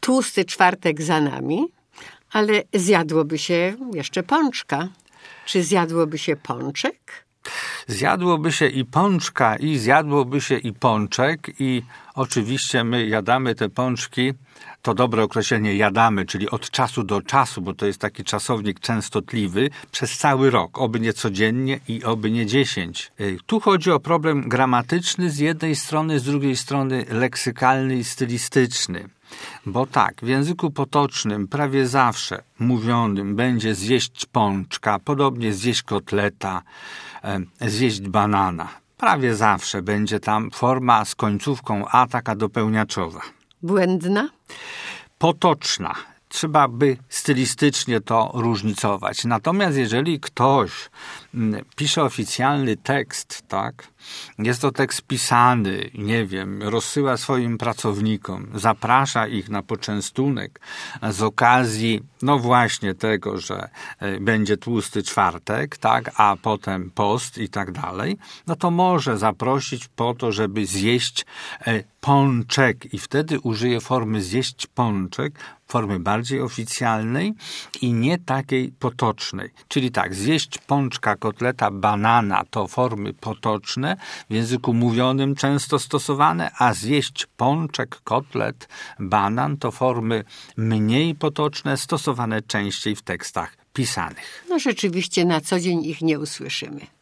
tłusty czwartek za nami, ale zjadłoby się jeszcze pączka. Czy zjadłoby się pączek? Zjadłoby się i pączka, i zjadłoby się i pączek, i oczywiście my jadamy te pączki, to dobre określenie jadamy, czyli od czasu do czasu, bo to jest taki czasownik częstotliwy, przez cały rok, oby nie codziennie i oby nie 10. Tu chodzi o problem gramatyczny z jednej strony, z drugiej strony leksykalny i stylistyczny. Bo tak, w języku potocznym prawie zawsze mówionym będzie zjeść pączka, podobnie zjeść kotleta, zjeść banana. Prawie zawsze będzie tam forma z końcówką a, taka dopełniaczowa. Błędna? Potoczna. Trzeba by stylistycznie to różnicować. Natomiast jeżeli ktoś pisze oficjalny tekst, tak, jest to tekst pisany, nie wiem, rozsyła swoim pracownikom, zaprasza ich na poczęstunek z okazji, no właśnie tego, że będzie tłusty czwartek, tak, a potem post i tak dalej, no to może zaprosić po to, żeby zjeść pączek i wtedy użyje formy zjeść pączek, formy bardziej oficjalnej i nie takiej potocznej. Czyli tak, zjeść pączka, kotleta, banana to formy potoczne, w języku mówionym często stosowane, a zjeść pączek, kotlet, banan to formy mniej potoczne, stosowane częściej w tekstach pisanych. No rzeczywiście na co dzień ich nie usłyszymy.